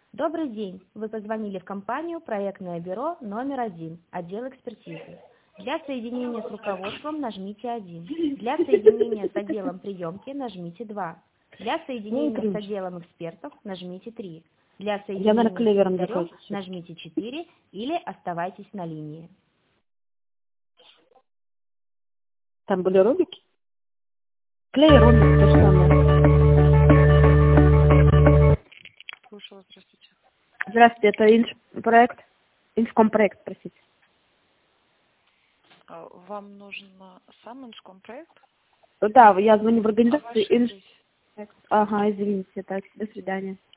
Добрый день. Вы позвонили в компанию «Проектное бюро номер 1», отдел экспертизы. Для соединения с руководством нажмите 1. Для соединения с отделом приемки нажмите 2. Для соединения с отделом экспертов нажмите 3. Для Я, наверное, соединения с клевером секретарем захожу. нажмите 4 или оставайтесь на линии. Там были рубики? Клевер, рубик, то же самое. Слушала, здравствуйте. Здравствуйте, это проект, инфкомпроект, простите. Вам нужен сам инфкомпроект? Да, я звоню в организацию Ваша жизнь? Ага, извините, так, до свидания.